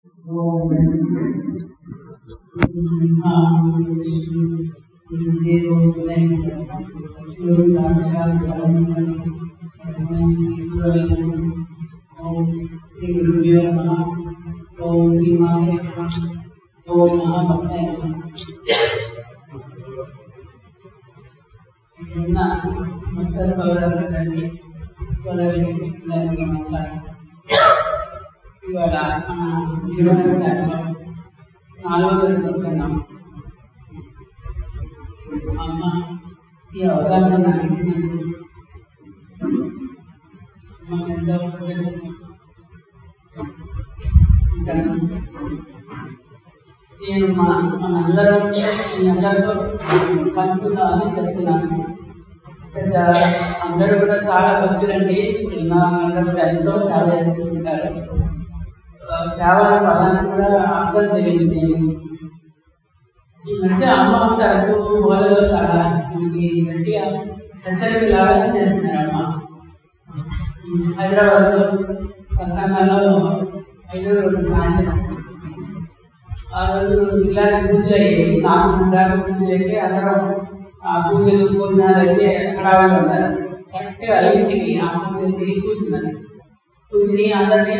ఇవాళ మన నిర్వహణ శాఖలో 4వ దశ వస్తున్నాం. అమ్మ ఈ అవకాశం నాకు ఇచ్చినందుకు ఎంతో నేను మనందరం మీ అందరితో పంచుకుందామని చెప్తున్నాను. పెద్ద అందరూ కూడా చాలా భక్తులండి. అందరూ ఎంతో సేవ చేస్తూ ఉంటారు. సేవ అనే పదానికి కూడా అర్థం తెలియదు. ఈ మధ్య అమ్మ తరచూ బోధలో చాలా మనకి గట్టిగా హెచ్చరికలాగా చేస్తున్నారు. అమ్మ హైదరాబాద్లో సత్సంగంలో 5వ రోజు సాయంత్రం ఆ రోజు ఇలాంటి పూజలు అయ్యాయి. 4 దాకా పూజలు అయితే అందరం ఆ పూజలు భోజనాలు అయితే హడావిడి ఉంటారు. కరెక్ట్గా 5కి అమ్మ వచ్చేసి కూర్చున్నారు. కూర్చుని అందరినీ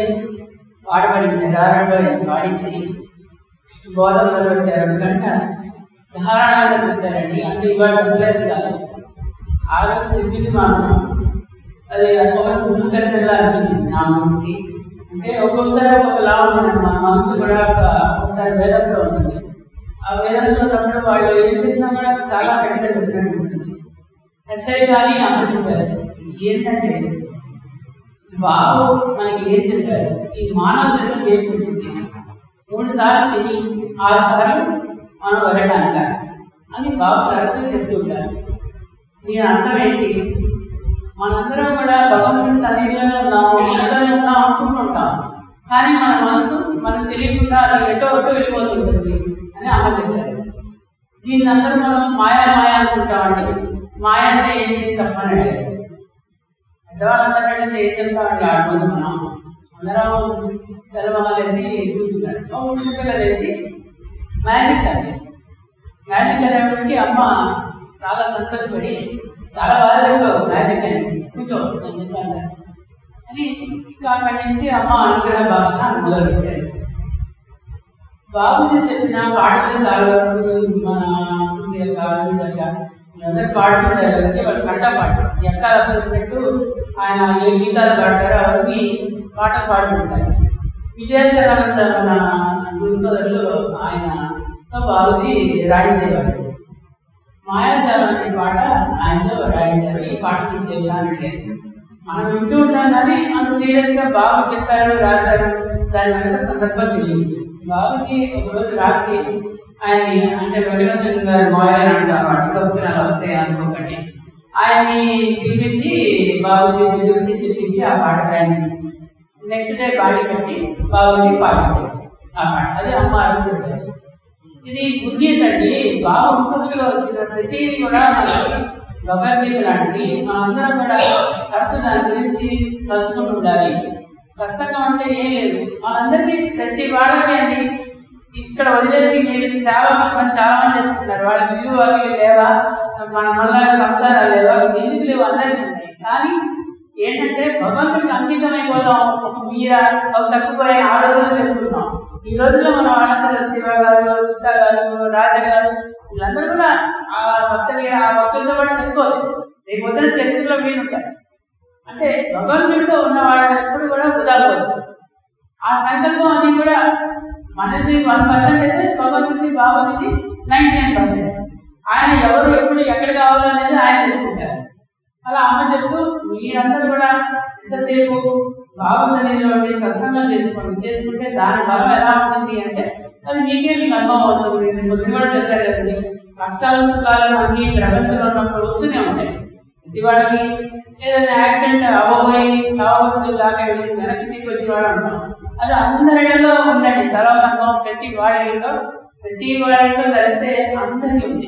వాడించి గోదావరి పెట్టారు. గంట ధారాళంగా చెప్పారండి. అంటే ఇవాళ చెప్పలేదు కాదు, ఆ రోజు చెప్పింది మాత్రం అది ఒక సింహకర్తలా అనిపించింది నా మనసుకి. అంటే ఒక్కొక్కసారి ఒక్కొక్కలా ఉంటుంది మన మనసు కూడా. ఒకసారి వేదంతో ఉంటుంది. ఆ వేదంతో ఉన్నప్పుడు వాళ్ళు ఏం చెప్పినా కూడా చాలా గట్టిగా చెప్పినట్టు ఉంటుంది. హెచ్చరిక కానీ అమ్మ చెప్పారు. ఏంటంటే బాబు మనకి ఏం చెప్పారు, ఈ మానవ జన్మ నేర్పించింది 3 సార్లు తిని 6 సార్లు మనం వెళ్ళడానిక అని బాబు తరచూ చెప్తూ ఉంటారు. దీని అర్థం ఏంటి, మనందరం కూడా భగవంతుడి సన్నిధిలోనే ఉన్నాము, ఉన్నతనే ఉన్నాం అనుకుంటుంటాం. కానీ మన మనసు మనకు తెలియకుండా అది ఎటో వెళ్ళిపోతుంటుంది అని అమ్మ చెప్పారు. దీన్ని అందరూ మనం మాయా అనుకుంటామండి. మాయ అంటే ఏంటి చెప్పమని అడిగారు. పెద్దవాళ్ళందరికంటే ఏం చెప్తామండి, ఆడుకుంది మనం అందరం తెల్లమలేసి కూర్చున్నారు. ఒక చిన్నపిల్ల తెచ్చి మ్యాజిక్ అనేప్పటికీ అమ్మ చాలా సంతోషపడి చాలా బాగా చెప్పావు మ్యాజిక్ అని, కూర్చో అని చెప్పాను అని. ఇంకా అక్కడి నుంచి అమ్మ అనుగ్రహ భాష మొదలుపెట్టారు. బాబుజీ చెప్పిన పాటలు చాలా వరకు మన సుశీల్ గారు అందరు పాడుతుంటారు కదండి. వాళ్ళు కంట పాట ఎక్కాల చెప్పినట్టు ఆయన ఏ గీతాలు పాడతారో అవన్నీ పాటలు పాడుతుంటారు. విజయసానంద మన గురు సోదరులు ఆయనతో బాబుజీ రాయించేవాడు. మాయాజాలం అనే పాట ఆయనతో రాయించారు. ఈ పాట మీకు తెలుసా అని అడిగారు. మనం వింటూ ఉంటాం కానీ అంత సీరియస్గా బాబు చెప్పారు రాశారు దాని వెనక సందర్భం తెలియదు. బాబుజీ ఒకరోజు రాత్రి ఆయన్ని అంటే రఘునందన్ గారు మోయర్ అంటారు భక్తులు వస్తాయి అనుకోకండి, ఆయన్ని పిలిపించి బాబుజీ దగ్గరికి చెప్పించి ఆ పాట రాయించి నెక్స్ట్ డే బాడీ కట్టి బాబుజీ పాటించారు ఆ పాట. అది అమ్మ అని చెప్పారు. ఇది గుర్గీత అండి. బాబు ముఖస్తులో వచ్చిన ప్రతిదీ కూడా మనకి భగవద్గీత లాంటిది. మనందరం కూడా తరచు దాని గురించి తలుచుకుంటూ ఉండాలి. సత్సంగం అంటే ఏం లేదు, మనందరికీ ప్రతి వాళ్ళకి అండి. ఇక్కడ వదిలేసి మీరు సేవ మనం చాలా మంది చేసుకుంటున్నారు. వాళ్ళకి విలువ లేవా, మన వల్ల సంసారాలు లేవా, ఎందుకు లేవు, అందరికీ ఉంటాయి. కానీ ఏంటంటే భగవంతుడికి అంకితం అయిపోదాం. ఒక మీర ఒక సక్కుపోయిన ఆ రోజుల్లో చెప్పుకుంటాం. ఈ రోజుల్లో మన వాళ్ళందరూ శివ గారు, గుప్తా గారు, రాజా గారు వీళ్ళందరూ కూడా ఆ భక్తులతో పాటు చెప్పుకోవచ్చు. రేపు వద్ద చరిత్రలో వీలుంటారు. అంటే భగవంతుడితో ఉన్న వాళ్ళు ఎప్పుడు కూడా వృధాపోదు. ఆ సంకల్పం అది కూడా మనది 1% అయితే భగవంతుడి బాబుజీది 99%. ఆయన ఎవరు ఎప్పుడు ఎక్కడ కావాలనేది ఆయన తెచ్చుకుంటారు. అలా అమ్మ చెప్తూ మీరందరూ కూడా ఎంతసేపు బాబు సన్నిధిలో సత్సంగం చేసుకుంటే దాని బలం ఎలా ఉంటుంది అంటే అది మీకు అనుభవం అవుతుంది. పొద్దున కూడా చెప్పారు కదండి, కష్టాలు సుఖాలు మనకి ప్రపంచంలో ఉన్నప్పుడు వస్తూనే ఉంటాయి. ప్రతి వాడికి ఏదైనా యాక్సిడెంట్ అవ్వబోయి చావబోతుంది దాకా వెళ్ళి వెనక్కి తిరిగి వచ్చి వాడు ఉంటాం. అది అందరిలో ఉందండి. తర్వాత అనుభవం ప్రతి వాడిలో ధరిస్తే అందరికీ ఉంది.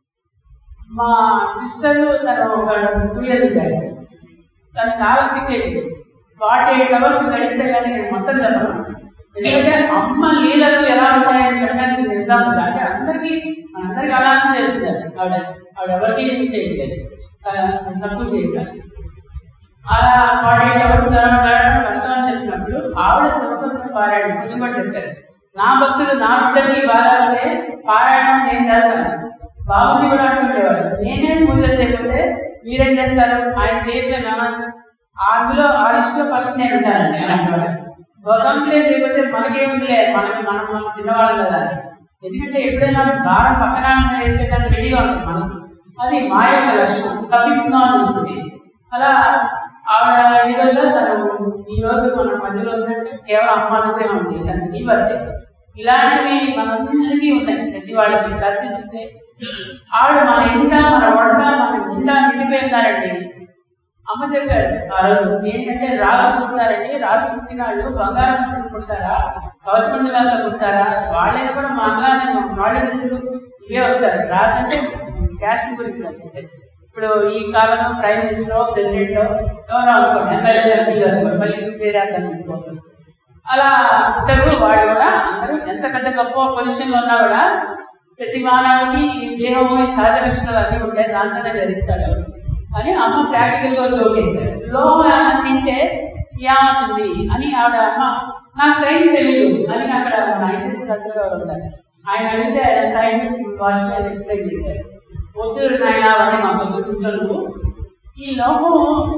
మా సిస్టర్ తను ఒక 2 years బ్యాక్ తను చాలా సిక్ అయింది. 48 hours గడిస్తే కానీ నేను మొత్తం చెప్పను. ఎందుకంటే అమ్మ లీలలు ఎలా ఉంటాయని చెప్పడానికి ఎగ్జాంపుల్. అంటే మనందరికీ అలానే చేస్తున్నారు. ఆవిడ ఎవరికి ఏం చేయలేదు, తక్కువ చేయలేదు. అలా 48 hours కష్టం అని చెప్పినప్పుడు ఆవిడ శివపత్రం పారాయణం కొంచెం కూడా చెప్పారు. నా భక్తులు నా బిడ్డకి బాగాలంటే పారాయణం నేను చేస్తాను. బాబుజీ కూడా అంటుండేవాడు, నేనేం పూజలు చేయకపోతే మీరేం చేస్తారు, ఆయన చేయట్లేదు. అందులో ఆ లిస్టులో ఫస్ట్ నేను ఉంటానండి అలాంటి వాడు. భగవంతులే చేయకపోతే మనకేముందిలే, మనం చిన్నవాళ్ళం కదా. ఎందుకంటే ఎప్పుడైనా భారం పక్కన వేసేటప్పుడు రెడీగా ఉంటుంది మనసు. అది మా యొక్క లక్ష్యం, తప్పించుకుందామని వస్తుంది. అలా ఆవిడ ఇది వల్ల తను ఈ రోజు మన మధ్యలో ఉందంటే కేవలం అమ్మ అనుగ్రహం ఉంది. తనకి బర్త్డే ఇలాంటివి మనందరికీ ఉన్నాయి. ప్రతి వాళ్ళకి కలిసి చూస్తే ఆవిడ మన ఇంట మన వంట మన గుండా నిండిపోయిందారండి. అమ్మ చెప్పారు ఆ రోజు ఏంటంటే రాజు పుడతారండి, రాజు పుట్టిన వాళ్ళు బంగారం వస్తువులు పుడతారా, కవచమండలాలతో పుడతారా, వాళ్ళైనా కూడా మా అమ్మలానే వాళ్ళ చేతులు ఇవే వస్తారు. రాజు అంటే క్యాస్ట్ గురించి వచ్చింది. ఇప్పుడు ఈ కాలంలో ప్రైమ్ మినిస్టర్ ప్రెసిడెంట్ ఎవరో అనుకోండి, ఎమ్మెల్యే అనుకోండి, మళ్ళీ వేరే అర్థం తీసుకోవాలి. అలా ఉంటారు వాళ్ళు కూడా. అందరూ ఎంత పెద్ద గొప్ప పొజిషన్లో ఉన్నా కూడా ప్రతి మానవుడికి ఈ దేహము ఈ సహజ లక్షణాలు అన్నీ ఉంటాయి, దాంట్లోనే ధరిస్తాడు అని అమ్మ ప్రాక్టికల్గా జోకేశారు. లోహం ఏమన్నా తింటే ఏమవుతుంది అని ఆవిడ అమ్మ నాకు సైన్స్ తెలియదు అని అక్కడ ఐసీఎస్ కల్చర్ ఉంటారు. ఆయన అడిగితే ఆయన సైంటిఫిక్ భాషలో ఎక్స్ప్లెయిన్ చేశారు. పొద్దురు నాయన అవన్నీ మా పొద్దు కూర్చోను, ఈ లోపం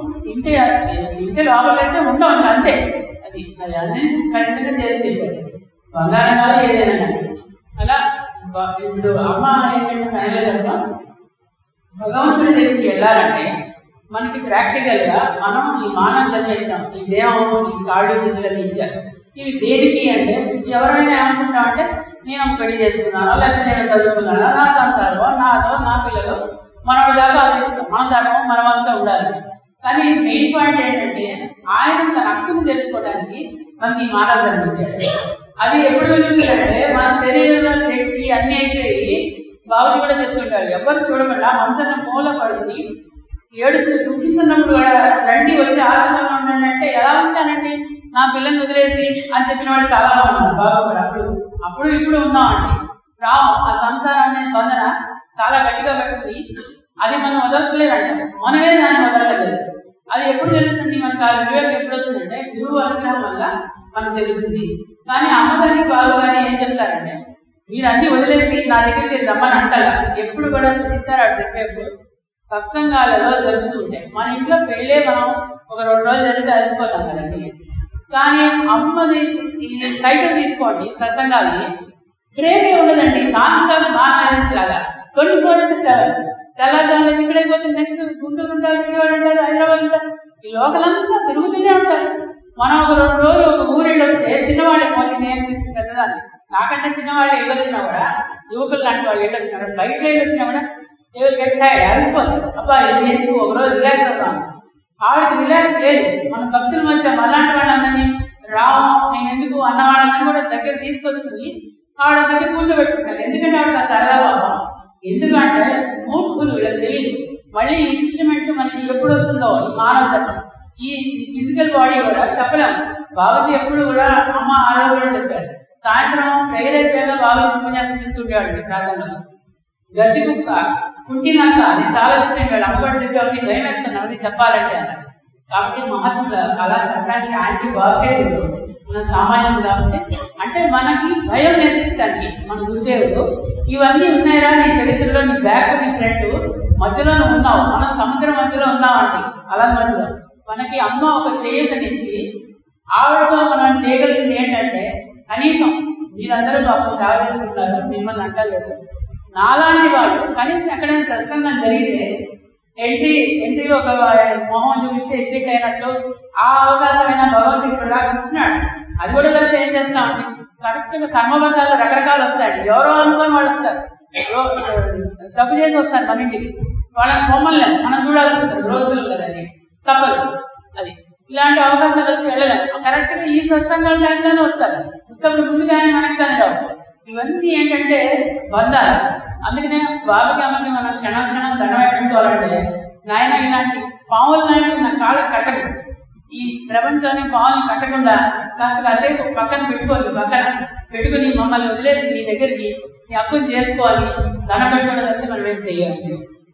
తింటే లోపలైతే ఉండవు అంతే. అది అన్నీ ఖచ్చితంగా చేసి చెప్పారు. బంగారం కాదు ఏదైనా కానీ. అలా ఇప్పుడు అమ్మ ఏంటంటే ఫైనల్ గా భగవంతుడి దగ్గరికి వెళ్ళాలంటే మనకి ప్రాక్టికల్ గా మనం ఈ మానవ జన్మ, ఈ దేహం, ఈ కాళ్ళు చేతులకు ఇచ్చారు. ఇవి దేనికి అంటే ఎవరైనా ఏమనుకుంటామంటే నేను పెళ్లి చేసుకున్నాను, లేకపోతే నేను చదువుకున్నాను, నా సంసారం నాదో నా పిల్లలు మనోడి దాకా ఆలోచిస్తాం. మన ధర్మం మన వంశం ఉండాలి. కానీ మెయిన్ పాయింట్ ఏంటంటే ఆయన తన హక్కును చేసుకోవడానికి మనకి ఈ మానవ జన్మ ఇచ్చాడు. అది ఎప్పుడు వెళ్తుందంటే మన శరీరంలో శక్తి అన్ని అయిపోయి బాబుజీ కూడా చెప్తుంటారు, ఎవరు చూడకుండా మంచన్న మూల పడుకుని ఏడుస్తూ దుఃఖిస్తున్నప్పుడు కూడా రండి వచ్చి ఆసనంలో ఉండండి అంటే ఎలా ఉంటానండి, నా పిల్లల్ని వదిలేసి అని చెప్పిన వాళ్ళు చాలా బాగున్నారు. బాబు కూడా అప్పుడు ఇప్పుడు ఉన్నామండి. రాము ఆ సంసారాన్ని బంధన చాలా గట్టిగా పెట్టుకుని అది మనం వదలట్లేదంట, మనమే దాన్ని వదలట్లేదు. అది ఎప్పుడు తెలుస్తుంది మనకు, ఆ వివేకం ఎప్పుడు వస్తుందంటే గురువు అనుగ్రహం వల్ల మనకు తెలుస్తుంది. కానీ అమ్మగారికి బాబు గారి ఏం చెప్తారంటే మీరు అన్ని వదిలేసి నా దగ్గరికి రమ్మని అంటారా. ఎప్పుడు కూడా ప్రతిసారి అటు చెప్పేప్పుడు సత్సంగాలలో జరుగుతూ ఉంటాయి. మన ఇంట్లో పెళ్ళే మనం ఒక 2 రోజులు చేస్తే అలసిపోతాం కదండి. కానీ అమ్మది ఈ సైకిల్ తీసుకోండి, సత్సంగాలని బ్రేకే ఉండదండి. నాన్ స్టాప్ నాన్ లాగా 24/7 తెల్లజామున చిక్కడైపోతే నెక్స్ట్ గుంటూరు ఉంటారు, విజయవాడ ఉంటారు, హైదరాబాద్ ఉంటారు, ఈ లోకలంతా తిరుగుతూనే ఉంటారు. మనం ఒక 2 రోజులు ఒక ఊరిళ్ళు వస్తే చిన్నవాళ్ళకి పోతే నేను పెద్దదాన్ని, నాకంటే చిన్నవాళ్ళు వెళ్ళొచ్చినా కూడా, యువకులు లాంటి వాళ్ళు వెళ్ళొచ్చినా కూడా, బయట వెళ్ళొచ్చినా కూడా అలసిపోతారు. అబ్బా ఇది ఎందుకు ఒక రోజు రిలాక్స్ అవుతాం. ఆవిడకి రిలాక్స్ లేదు. మన భక్తుల మధ్య అలాంటి వాళ్ళందరినీ నేను ఎందుకు అన్న వాళ్ళందరినీ కూడా దగ్గర తీసుకొచ్చుకుని ఆవిడ దగ్గర కూర్చోబెట్టుకుంటారు. ఎందుకంటే ఆవిడ సరదా బాబా. ఎందుకంటే మూర్ఖులు వీళ్ళకి తెలియదు మళ్ళీ ఈ ఇన్స్ట్రుమెంట్ మనకి ఎప్పుడు వస్తుందో. ఈ మానవ జన్మ, ఈ ఫిజికల్ బాడీ కూడా చెప్పలేము. బాబాజీ ఎప్పుడు కూడా అమ్మ ఆ రోజు కూడా చెప్పారు, సాయంత్రం ప్రేయర్ అయిపోయాక బాబాజీ ఉపన్యాసం చెప్తుండేవాడు ప్రార్థనలో వచ్చి. గజ్జి కుక్క కుంటినాక అది చాలా చెప్తుండేవాడు. అమ్మ కూడా చెప్పేవాడిని భయం వేస్తున్నావు అది చెప్పాలంటే అలా. కాబట్టి మహాత్ములు అలా చెప్పడానికి ఆయనకి బాబుకే చెప్పారు. మన సామాన్యం కాబట్టి అంటే మనకి భయం నేర్పించడానికి మన గురుదేవుడు ఇవన్నీ ఉన్నాయరా నీ చరిత్రలో, నీ బ్యాక్ నీ ఫ్రంట్ మధ్యలోనే ఉన్నావు, మనం సముద్రం మధ్యలో ఉన్నామండి. అలా మధ్యలో మనకి అమ్మ ఒక చేయతనిచ్చి ఆవిడతో మనం చేయగలిగింది ఏంటంటే కనీసం మీరందరూ పాపం సేవ చేసుకుంటారు, మిమ్మల్ని అంటలేదు, నాలాంటి వాళ్ళు కనీసం ఎక్కడైనా సత్సంగం జరిగితే ఎంట్రీలో ఒక మొహం చూపించి ఎగ్జిట్ అయినట్లు ఆ అవకాశమైనా భగవంతుడు ఇప్పుడు దాకా ఇస్తున్నాడు. అది కూడా లేకపోతే ఏం చేస్తామండి, కరెక్ట్గా కర్మబంధాలు రకరకాలు వస్తాయండి. ఎవరో అనుకొని వాళ్ళు వస్తారు, జబ్బు చేసి వస్తారు మన ఇంటికి, వాళ్ళని బొమ్మల్ని మనం చూడాల్సి వస్తుంది. రోజులు కదండి, తప్పదు. అది ఇలాంటి అవకాశాలు వచ్చి వెళ్ళలేము. కరెక్ట్గా ఈ సత్సంగాల టైంలోనే వస్తారు. ఉత్తప్పుడు ముందు కానీ మనకి కానీ రావు. ఇవన్నీ ఏంటంటే బంధాలు. అందుకనే బాబుకి అమ్మకి మనం క్షణం దండం పెట్టుకోవాలంటే నాయన ఇలాంటి పావులు లాంటివి నా కాళ్ళకి కట్టదు, ఈ ప్రపంచాన్ని పావులను కట్టకుండా కాసేపు పక్కన పెట్టుకుని మమ్మల్ని వదిలేసి నీ దగ్గరికి నీ హక్కును చేర్చుకోవాలి, ధన పెట్టుకోవడం మనం ఏం చెయ్యాలి.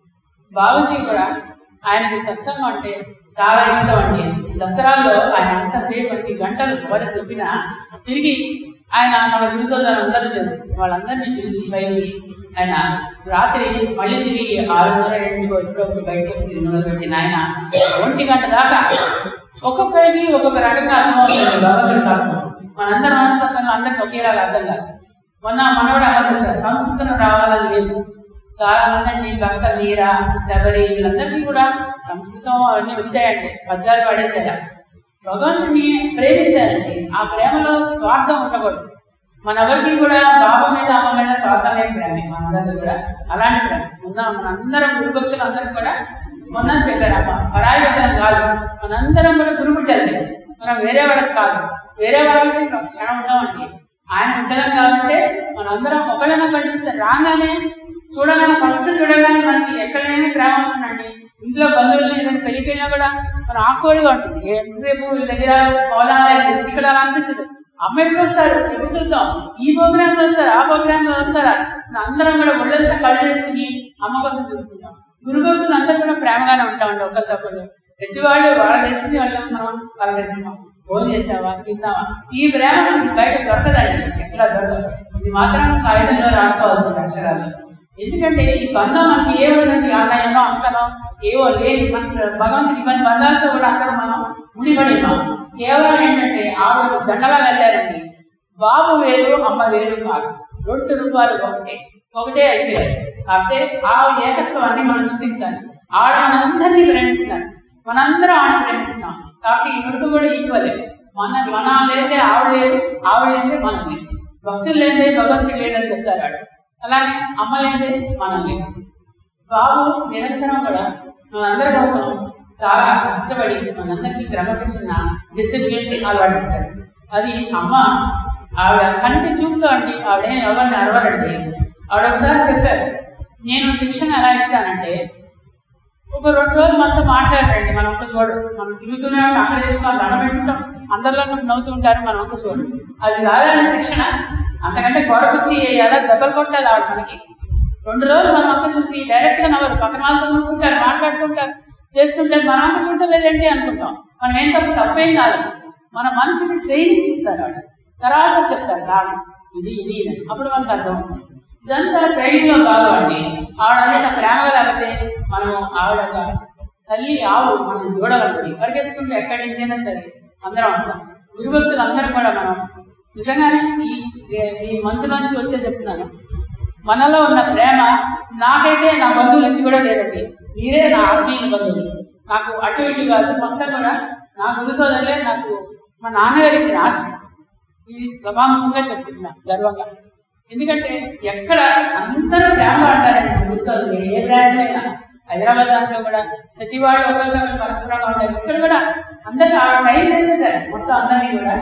బాబూజీ కూడా ఆయనకి సత్సంగం అంటే చాలా ఇష్టం అండి. దసరాల్లో ఆయన అంతసేపు గంటలు కవర చెప్పినా తిరిగి ఆయన మన గురు సోదరులు అందరూ తెలుసు, వాళ్ళందరినీ పిలిచి పైకి ఆయన రాత్రి మళ్ళీ తిరిగి 6:30 ఎప్పుడో బయటకు వచ్చి మొదలుపెట్టిన ఆయన 1 గంట దాకా ఒక్కొక్కరికి ఒక్కొక్క రకంగా అర్థం అవుతుంది. భగవంతుడి తత్వం మనందరి మనస్తత్వంలో అందరికి ఒకేలాగా అర్థం కాదు. మనవాడు అవ్వదు, సంస్కృతం రావాలని లేదు. చాలా మంది అండి భక్త మీరా, శబరి వీళ్ళందరికీ కూడా సంస్కృతం అవన్నీ వచ్చాయండి, పద్యాలు పాడేశారా. భగవంతుని ప్రేమించారండి. ఆ ప్రేమలో స్వార్థం ఉండకూడదు. మనెవరికి కూడా బాబా మీద అమ్మ మీద స్వార్థమే ప్రేమ. మనందరికీ కూడా అలాంటి ప్రేమ మనందరం గురుభక్తులు అందరం కూడా మొన్న చెప్పారు, అమ్మ పరాయి బిడ్డలం కాదు, మనందరం కూడా గురు బిడ్డలే. మనం వేరే వాళ్ళకి కాదు, వేరే వాళ్ళకి క్షణం ఉండమండి. ఆయన బిడ్డలం కాబట్టి మనందరం ఒకళ్ళైనా కనిపిస్తారు. రాగానే ఫస్ట్ చూడగానే మనకి ఎక్కడైనా ప్రేమ వస్తుందండి. ఇంట్లో బంధువులు ఏదైనా పెళ్లికి వెళ్ళినా కూడా మనం ఆకుకోడిగా ఉంటుంది. ఎంతసేపు వీళ్ళ దగ్గర పోదాలని ఇక్కడ అలా అనిపించదు. అమ్మ ఎప్పుడు వస్తారు, ఎప్పుడు చూద్దాం, ఈ ప్రోగ్రామ్ లో వస్తారా, ఆ ప్రోగ్రామ్ లో వస్తారా, అందరం కూడా ఒళ్ళంతా కళ్ళు వేసుకుని అమ్మ కోసం చూసుకుంటాం. గురుభక్తులు అందరూ కూడా ప్రేమగానే ఉంటామండి. ఒకరితప్పుడు ప్రతి వాళ్ళు వాళ్ళ వేసింది వాళ్ళు మనం పలకరిస్తాం, ఫోన్ చేస్తావా, తిందామా. ఈ ప్రేమ మనకి బయట దొరకదండి, ఎట్లా దొరకదు. ఇది మాత్రం కాగితంలో రాసుకోవాల్సింది అక్షరాలు. ఎందుకంటే ఈ బంధం మనకి ఏ విధంగా అన్నయ్యనో అక్కనో ఏవో లేని మన భగవంతుడి ఇవన్నీ బంధాలతో కూడా అందరూ మనం ముడిపడినాం. కేవలం ఏంటంటే ఆవిడ దండలా వెళ్ళారండి. బాబు వేరు అమ్మ వేరు కాదు, 2 రూపాయలు ఒకటే అయిపోయారు. కాకపోతే ఆ ఏకత్వాన్ని మనం గుర్తించాలి. ఆవిడ మనందరినీ ప్రేమిస్తున్నారు, మనందరం ఆవిడ ప్రేమిస్తున్నాం. కాబట్టి ఈ 2 కూడా ఈక్వలే. మన లేదే ఆవిడ లేదు, ఆవిడ లేదే మనం లేదు, భక్తులు లేదే భగవంతుడు లేదని చెప్తారు ఆవిడ. అలానే అమ్మ లేదే మనం లేదు. బాబు నిరంతరం కూడా మనందరి కోసం చాలా కష్టపడి మనందరికీ క్రమశిక్షణ, డిసిప్లిన్ అలవాటిస్తారు. అది అమ్మ ఆవిడ కంటి చూపుతో అండి. ఆవిడేం ఎవరిని అరవరండి. ఆవిడ ఒకసారి చెప్పారు, నేను శిక్షణ ఎలా ఇస్తానంటే ఒక 2 రోజులు మనతో మాట్లాడారండి. మనం ఒక్క చూడరు, మనం తిరుగుతూనే ఉంటాం, అక్కడ తిరుగుతాం, దండం పెట్టుకుంటాం, అందరిలో నవ్వుతూ ఉంటారు, మనం ఒక్క చూడరు. అది కాదండి శిక్షణ. అంతకంటే గొడవచ్చి ఎలా దెబ్బలు కొట్టాలి ఆవిడ మనకి. 2 రోజులు మనం ఒక్క చూసి డైరెక్ట్ గా నవ్వరు, పక్కన వాళ్ళతో నవ్వుకుంటారు, మాట్లాడుతుంటారు, చేస్తుంటారు. మనం అంత చూడలేదేంటి అనుకుంటాం. మనం ఏం తప్పేం కాదు. మన మనసుని ట్రైనింగ్ ఇస్తారు ఆవిడ. తర్వాత చెప్తారు కారణం ఇది ఇది అని. అప్పుడు మనకు అర్థం. ఇదంతా ట్రైనింగ్ లో భాగం అండి. ఆవిడంతా ప్రేమగా లేకపోతే మనము ఆవిడ తల్లి ఆవు మనం చూడాలంటే పరిగెత్తుకుంటే ఎక్కడి నుంచైనా సరే అందరం వస్తాం. గురుభక్తులు అందరం కూడా మనం నిజంగానే ఈ మనసులోంచి వచ్చే చెప్తున్నాను, మనలో ఉన్న ప్రేమ నాకైతే నా బంధువుల నుంచి కూడా లేదండి. మీరే నా ఆత్మీయ బంధువులు. నాకు అటు ఇటు కాదు, మొత్తం కూడా నా గురు సోదరులే నాకు మా నాన్నగారు ఇచ్చిన ఆస్తి. ఇది సభాముఖంగా చెప్తున్నా గర్వంగా. ఎందుకంటే ఎక్కడ అందరూ ప్రేమ అంటారండి గురు సోదరులు. ఏ బ్రాంచ్ అయినా హైదరాబాద్ దాంట్లో కూడా ప్రతి వాళ్ళు ఒకరితో పరస్పరంగా ఉంటారు. ఇక్కడ కూడా అందరికీ ఆ టైం వేసేసారు మొత్తం అందరినీ కూడా.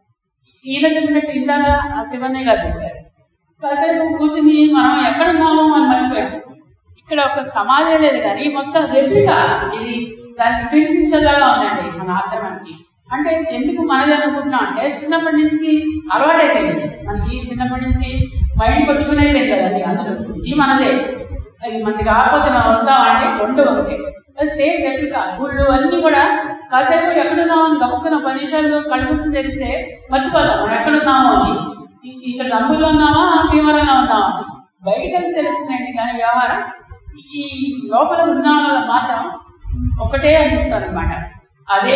ఈయన చెప్పినట్టు ఇందాక శివన్నయ్య గారు చెప్పారు, కాసేపు కూర్చుని మనం ఎక్కడున్నామో మనం మర్చిపోయాం. ఇక్కడ ఒక సమాజం లేదు కానీ మొత్తం రెప్లిక, ఇది దానికి ట్విన్ సిస్టర్ లాగా ఉందండి మన ఆశ్రమానికి. అంటే ఎందుకు మనది అనుకుంటున్నాం అంటే చిన్నప్పటి నుంచి అలవాటైపోయింది మనకి. చిన్నప్పటి నుంచి మైండ్ కొట్టుకుని అయిపోయింది కదండి. అందులో ఇది మనదే, అది మనది కాకపోతే మనం వస్తామంటే 2 ఒకటే. అది సేమ్ రెప్లిక. గుళ్ళు అన్నీ కూడా కాసేపు ఎక్కడున్నామో అని గబుక్కున 10 నిమిషాలు కళ్ళు మూసుకుని తెలిస్తే మర్చిపోతాం మనం ఎక్కడున్నామో అని. ఇక్కడ నంబుల్లో ఉన్నామా భీమవరంలో ఉన్నామా బయటకు తెలుస్తుందండి. కానీ వ్యవహారం ఈ లోపల ఉన్న మాత్రం ఒకటే అనిపిస్తారు అనమాట. అదే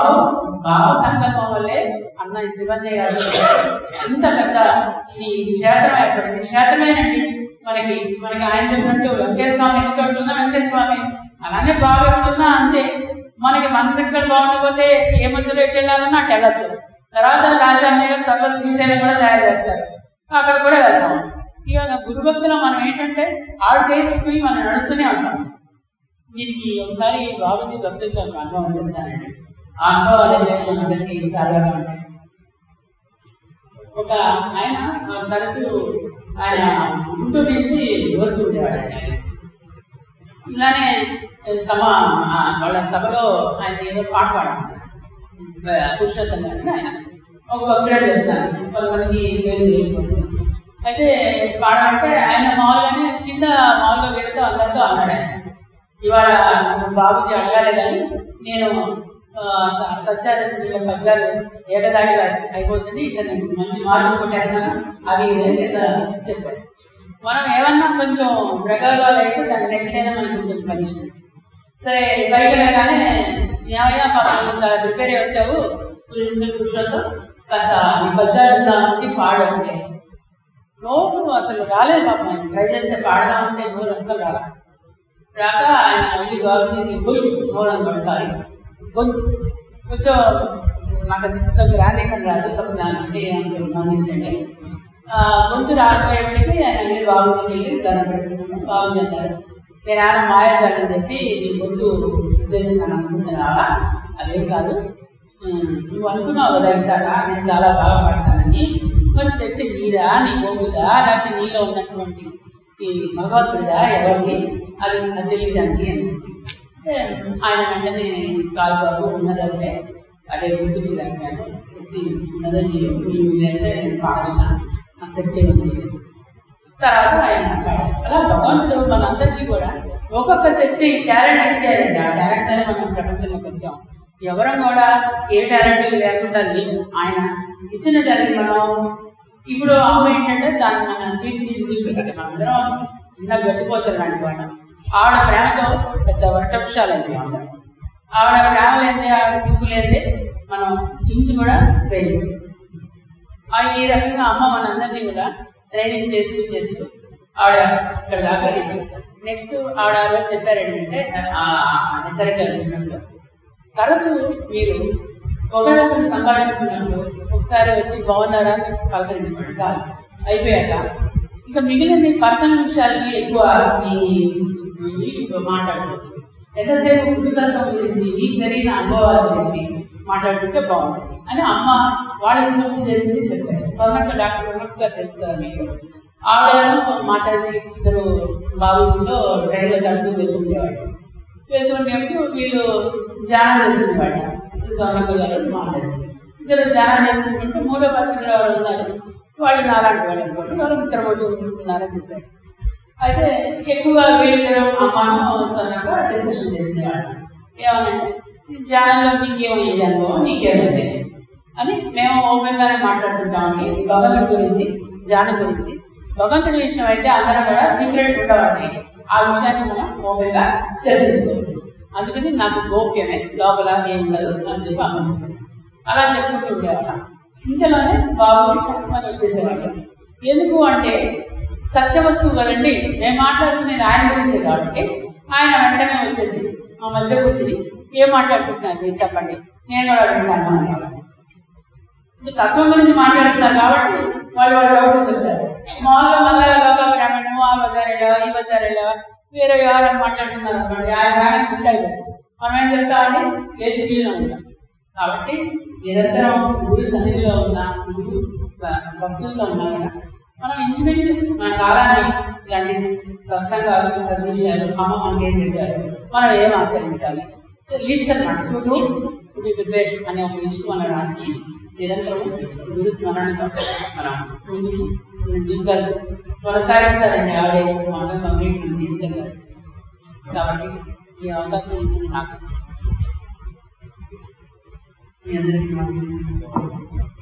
భావ సంకల్పం వల్లే అన్న శివన్నయ్య గారు ఇంత పెద్ద ఈ క్షేత్రం ఏర్పడింది. క్షేత్రమేనండి మనకి ఆయన చెప్పినట్టు వెంకటేశ్వర ఎన్ని చోట్ల ఉన్నా వెంకటేశ్వర, అలానే బాబు ఎక్కడున్నా అంతే. మనకి మనసు ఎక్కడ బాగుండకపోతే ఏ మధ్యలో ఎటు వెళ్ళాలన్నా అటు వెళ్ళచ్చు. తర్వాత రాజాన్నయ్య గారు త్వరలో శ్రీశైలం కూడా తయారు చేస్తారు, అక్కడ కూడా వెళ్తాం. ఇక గురుభక్తులు మనం ఏంటంటే ఆడు చేతుకుని మనం నడుస్తూనే ఉంటాం. దీనికి ఒకసారి బాబుజీ భక్తులతో అనుభవం చెప్తానండి. ఆ అనుభవాలు అందరికీ సాధారణంగా ఉంటాయి. ఒక ఆయన తరచూ ఆయన గుంటూరు నుంచి వస్తూ ఉండేవాడండి. ఇలానే వాళ్ళ సభలో ఆయన ఏదో పాట పాడుతున్నారు. పురుషోత్తం గారిని ఆయన ఒక భక్తుడే చెప్తాను, కొంతమందికి పేరు తెలియవచ్చు. అయితే పాడంటే ఆయన మామూలుగానే కింద మామూలుగా వీళ్ళతో అందరితో అన్నాడు ఆయన, ఇవాళ బాబుజీ అడగాలి కానీ నేను సత్యారచనల పద్యాలు ఏకదాడిగా అయిపోతుంది, ఇక్కడ నేను మంచి మార్కులు కొట్టేస్తాను అది చెప్పారు. మనం ఏమన్నా కొంచెం ప్రగల్భాలు అయితే దాని నెక్స్ట్ అయినా మనకు ఉంటుంది పనిష్మెంట్. సరే బయట వెళ్ళగానే ఏమయ్యా పాపం చాలా ప్రిపేర్ అయ్యి వచ్చావు పురుషులతో కాస్త పద్యాలు పాడు అంటే నోటు అసలు రాలేదు పాపం. ఆయన ట్రై చేస్తే పాడదామంటే నోరు అసలు రాక ఆయన వెళ్ళి బాబుజీని గొంతు నోరు అనుకోండి సారీ గొంతు కొంచెం నాకు అది గ్రాండ్ ఎక్కడ రాదు తప్ప అంటే గమనించండి. గొంతు రాకపోయేప్పటికీ ఆయన వెళ్ళి బాబుజీని వెళ్ళి ధర పెట్టుకున్నాను. బాబుజీ అంటారు, నేను ఆయన మాయాజాలం చేసి నీ గొంతు చేసేసాను అనుకుంటున్నావా? అదేం కాదు, నువ్వు అనుకున్నావు కదా ఇందాక నేను చాలా బాగా పాడతానని, మరి శక్తి నీరా నీ గొంతుదా లేకపోతే నీలో ఉన్నటువంటి ఈ భగవంతుడా ఎవరిని అది తెలియడానికి అంటే ఆయన వెంటనే కాలు బాబు ఉన్నదంటే అదే గుర్తించడానికి శక్తి ఉన్నదని అంటే నేను పాడినా ఆ శక్తి ఉంది. తర్వాత ఆయన పాడారు. అలా భగవంతుడు మనందరికీ కూడా ఒక్కొక్క శక్తి టాలెంట్ ఇచ్చారండి. ఆ టాలెంట్ అనేది మనం ప్రపంచంలో కొంచెం ఎవరం కూడా ఏ టాలెంట్ లేకుండా లేవు. ఆయన ఇచ్చిన దాన్ని మనం ఇప్పుడు అమ్మ ఏంటంటే దాన్ని మనం తీర్చిదిద్దుకుంటాం. అందరం చిన్న గడ్డిపోసలు లాంటి వాడు. ఆవిడ ప్రేమతో పెద్ద వృక్షాలు అయింది. ఆవిడ ప్రేమ లేదే ఆవిడ చిక్కు లేదే మనం ఇంచు కూడా ట్రైనింగ్. ఈ రకంగా అమ్మ మనందరినీ కూడా ట్రైనింగ్ చేస్తూ చేస్తూ ఆవిడ ఇక్కడ దాకా తీసుకొచ్చారు. నెక్స్ట్ ఆవిడ చెప్పారు ఏంటంటే హెచ్చరికలు చెప్పినప్పుడు తరచు మీరు ఒకరిని సంపాదించినప్పుడు ఒకసారి వచ్చి బాగున్నారా అని పలకరించుకోండి చాలు. అయిపోయాక ఇంకా మిగిలిన పర్సనల్ విషయాలకి ఎక్కువ మాట్లాడుకోండి. ఎంతసేపు కుటుంబం గురించి మీకు జరిగిన అనుభవాల గురించి మాట్లాడుకుంటే బాగుంటుంది అని అమ్మ వాళ్ళ చిన్నప్పుడు చేసింది చెప్పారు. స్వర్ణక్క డాక్టర్ స్వర్ణక్క గారు తెలుస్తారు మీకు. ఆవిడ మాట్లాడి ఇద్దరు బాబుతో ట్రైన్లో కలిసి వెళ్తుండేవాడు. వెళ్తుండేప్పుడు వీళ్ళు ధ్యానం చేస్తుండేవాడు. స్వర్ణక్క గారు మాట్లాడి ఇద్దరు ధ్యానం చేసుకుంటుంటే 3వ పర్సెంట్ వాళ్ళు ఉన్నారు. వాళ్ళు నాలాంటి వాళ్ళు అనుకోండి, వాళ్ళు ఇద్దరు రోజు ఉంటున్నారని చెప్పారు. అయితే ఎక్కువగా వీళ్ళిద్దరు అమ్మను స్వర్ణక్క డిస్కషన్ చేసేవాడు. ఏమనంటే ధ్యానంలో నీకేమయ్యేది అనుభవం నీకేమైతే అని మేము ఓపెన్గానే మాట్లాడుకుంటామండి. భగవంతుడి గురించి ధ్యానం గురించి. భగవంతుడి విషయం అయితే అందరం కూడా సీక్రెట్ ఉండవండి. ఆ విషయాన్ని మనం ఓపెన్గా చర్చించుకోవచ్చు. అందుకని నాకు గోప్యమే లోపల ఏం ఉండదు అని చెప్పి అమ్మ చెప్పారు. అలా చెప్పుకుంటూ ఉండేవాళ్ళం. ఇంతలోనే బాబుజీ పక్కన వచ్చేసేవాళ్ళు. ఎందుకు అంటే సత్య వస్తువు కదండి, మేము మాట్లాడుకునేది ఆయన గురించే కాబట్టి ఆయన వెంటనే వచ్చేసి మా మధ్య కూర్చుని ఏం మాట్లాడుకుంటున్నారు మీరు చెప్పండి, నేను కూడా వింటాను అనేవాళ్ళు. తత్వం గురించి మాట్లాడుతున్నారు కాబట్టి వాళ్ళు డౌట్ చెప్తారు. మామూలుగా మళ్ళీ లోక బ్రాహ్మణు ఆ బజార్ వెళ్ళావా ఈ బజార్ వెళ్ళావా వేరే వ్యవహారం మాట్లాడుతున్నారు అనుకోండి, ఆయన రాగానే కూర్చోలేదు. మనం ఏం చెప్తామండి లేచి వీళ్ళు ఉంటాం. కాబట్టి నిరంతరం గుడి సన్నిధిలో ఉన్న గురు భక్తులతో ఉన్నా కూడా మనం ఇంచుమించు మన కాలాన్ని ఇలాంటి సత్సంగాలు సద్విషయాలు అమ్మ మనకి ఏం చెప్పారు, మనం ఏం ఆచరించాలి లిస్ట్ అన్నమాట. ప్రిపరేషన్ అనే ఒక లిస్ట్ మనం రాసి నిరంతరం గురు స్మరణతో మనం ముందుకు మన జీవితాలు కొనసాగిస్తారండి. ఆవిడే మాకు కంప్లీట్ తీసుకెళ్తారు. కాబట్టి ఈ అవకాశం ఇచ్చింది నాకు మీ అందరికీ నమస్కారం.